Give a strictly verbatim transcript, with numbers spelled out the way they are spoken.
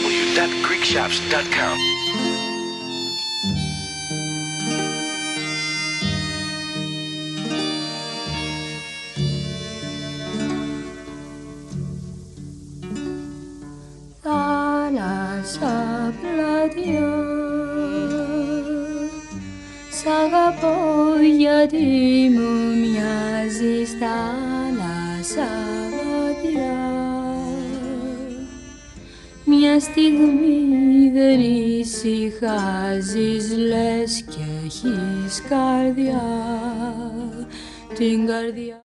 w dot greek shops dot com. Θάλασσα πλατιά, σ' αγαπώ γιατί μου μοιάζεις θάλασσα βαθιά. Μια στιγμή δεν ησυχάζεις, λες κι έχεις καρδιά, την καρδιά.